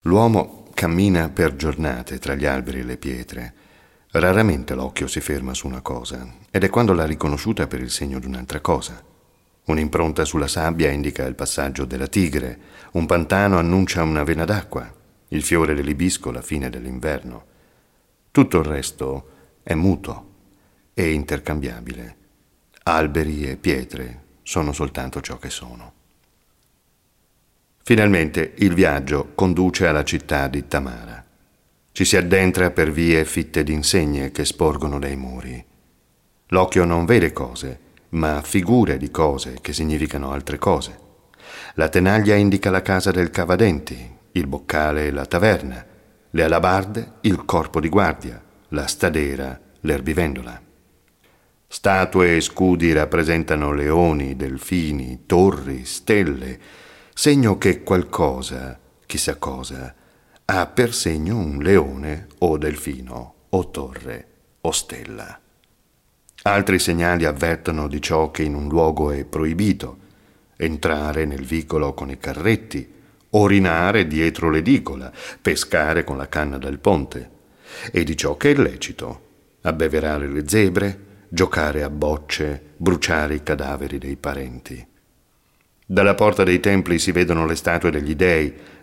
L'uomo cammina per giornate tra gli alberi e le pietre. Raramente l'occhio si ferma su una cosa, ed è quando l'ha riconosciuta per il segno di un'altra cosa. Un'impronta sulla sabbia indica il passaggio della tigre, un pantano annuncia una vena d'acqua, il fiore dell'ibisco la fine dell'inverno. Tutto il resto è muto e intercambiabile. Alberi e pietre sono soltanto ciò che sono. Finalmente il viaggio conduce alla città di Tamara. Ci si addentra per vie fitte di insegne che sporgono dai muri. L'occhio non vede cose, ma figure di cose che significano altre cose. La tenaglia indica la casa del cavadenti, il boccale la taverna, le alabarde il corpo di guardia, la stadera l'erbivendola. Statue e scudi rappresentano leoni, delfini, torri, stelle, segno che qualcosa, chissà cosa, ha per segno un leone o delfino o torre o stella. Altri segnali avvertono di ciò che in un luogo è proibito: entrare nel vicolo con i carretti, orinare dietro l'edicola, pescare con la canna del ponte, e di ciò che è lecito: abbeverare le zebre, giocare a bocce, bruciare i cadaveri dei parenti. Dalla porta dei templi si vedono le statue degli dei,